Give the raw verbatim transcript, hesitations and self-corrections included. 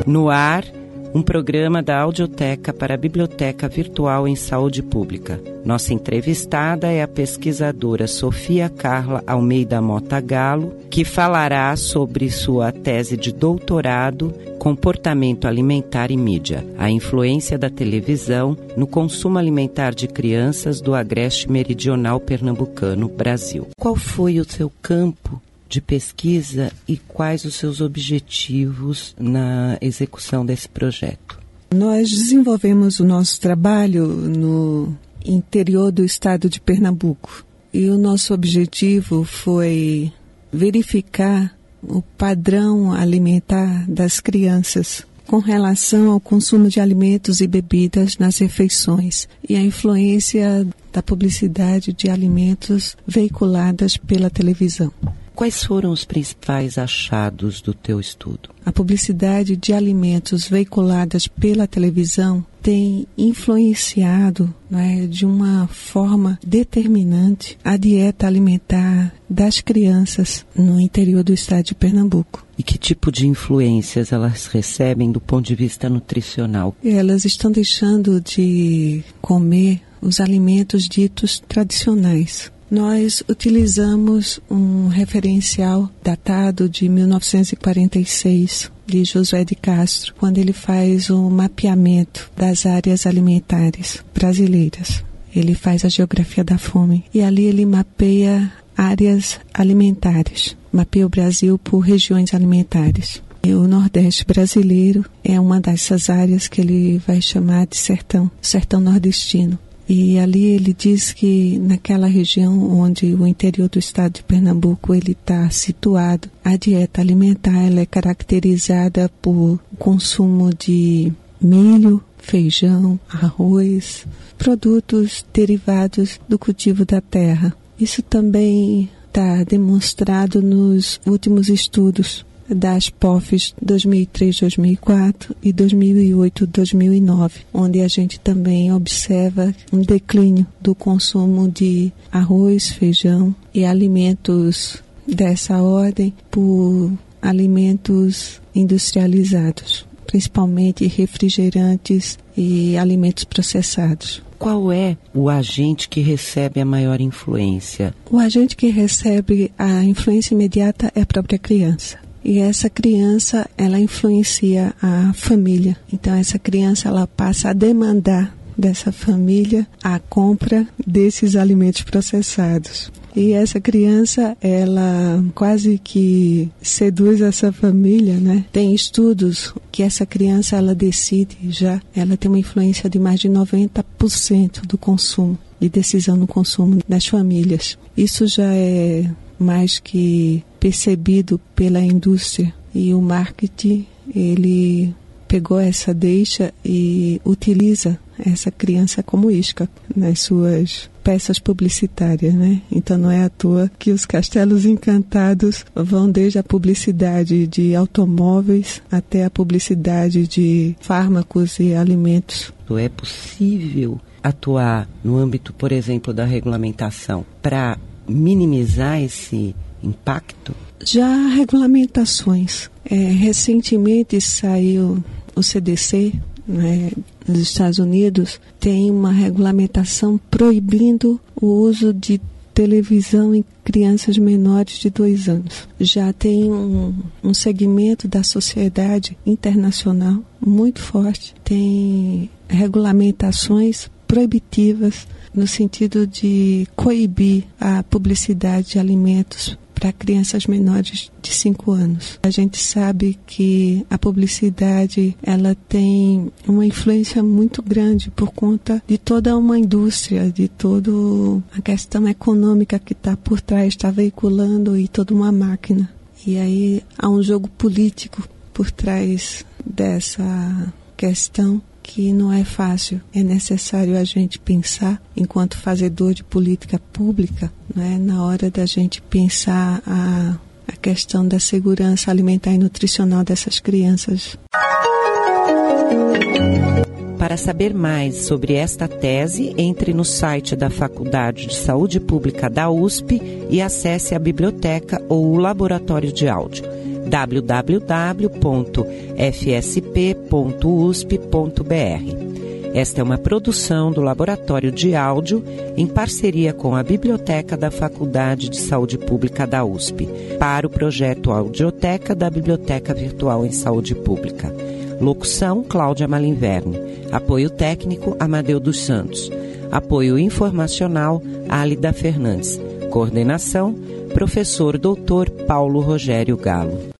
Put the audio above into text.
No ar, um programa da Audioteca para a Biblioteca Virtual em Saúde Pública. Nossa entrevistada é a pesquisadora Sofia Carla Almeida Mota Galo, que falará sobre sua tese de doutorado, Comportamento Alimentar e Mídia, a influência da televisão no consumo alimentar de crianças do Agreste Meridional Pernambucano, Brasil. Qual foi o seu campo de pesquisa e quais os seus objetivos na execução desse projeto? Nós desenvolvemos o nosso trabalho no interior do estado de Pernambuco e o nosso objetivo foi verificar o padrão alimentar das crianças com relação ao consumo de alimentos e bebidas nas refeições e a influência da publicidade de alimentos veiculadas pela televisão. Quais foram os principais achados do teu estudo? A publicidade de alimentos veiculadas pela televisão tem influenciado, né, de uma forma determinante a dieta alimentar das crianças no interior do estado de Pernambuco. E que tipo de influências elas recebem do ponto de vista nutricional? Elas estão deixando de comer os alimentos ditos tradicionais. Nós utilizamos um referencial datado de mil novecentos e quarenta e seis, de Josué de Castro, quando ele faz o mapeamento das áreas alimentares brasileiras. Ele faz a geografia da fome e ali ele mapeia áreas alimentares, mapeia o Brasil por regiões alimentares. E o Nordeste brasileiro é uma dessas áreas que ele vai chamar de sertão, sertão nordestino. E ali ele diz que naquela região onde o interior do estado de Pernambuco ele está situado, a dieta alimentar ela é caracterizada por consumo de milho, feijão, arroz, produtos derivados do cultivo da terra. Isso também está demonstrado nos últimos estudos das P O Fs dois mil e três, dois mil e quatro e dois mil e oito, dois mil e nove, onde a gente também observa um declínio do consumo de arroz, feijão e alimentos dessa ordem por alimentos industrializados, principalmente refrigerantes e alimentos processados. Qual é o agente que recebe a maior influência? O agente que recebe a influência imediata é a própria criança. E essa criança, ela influencia a família. Então, essa criança, ela passa a demandar dessa família a compra desses alimentos processados. E essa criança, ela quase que seduz essa família, né? Tem estudos que essa criança, ela decide já, ela tem uma influência de mais de noventa por cento do consumo, de decisão no consumo das famílias. Isso já é mais que percebido pela indústria e o marketing, ele pegou essa deixa e utiliza essa criança como isca nas suas peças publicitárias, né? Então não é à toa que os castelos encantados vão desde a publicidade de automóveis até a publicidade de fármacos e alimentos. É possível atuar no âmbito, por exemplo, da regulamentação para minimizar esse impacto? Já há regulamentações. É, recentemente saiu o C D C, né, nos Estados Unidos, tem uma regulamentação proibindo o uso de televisão em crianças menores de dois anos. Já tem um, um segmento da sociedade internacional muito forte, tem regulamentações proibitivas no sentido de coibir a publicidade de alimentos para crianças menores de cinco anos. A gente sabe que a publicidade ela tem uma influência muito grande por conta de toda uma indústria, de toda a questão econômica que está por trás, está veiculando e toda uma máquina. E aí há um jogo político por trás dessa questão que não é fácil. É necessário a gente pensar, enquanto fazedor de política pública, né, na hora da gente pensar a, a questão da segurança alimentar e nutricional dessas crianças. Para saber mais sobre esta tese, entre no site da Faculdade de Saúde Pública da U S P e acesse a biblioteca ou o laboratório de áudio. w w w ponto f s p ponto u s p ponto b r. Esta é uma produção do Laboratório de Áudio em parceria com a Biblioteca da Faculdade de Saúde Pública da U S P, para o projeto Audioteca da Biblioteca Virtual em Saúde Pública. Locução, Cláudia Malinverne. Apoio técnico, Amadeu dos Santos. Apoio informacional, Álida Fernandes. Coordenação, professor doutor Paulo Rogério Galo.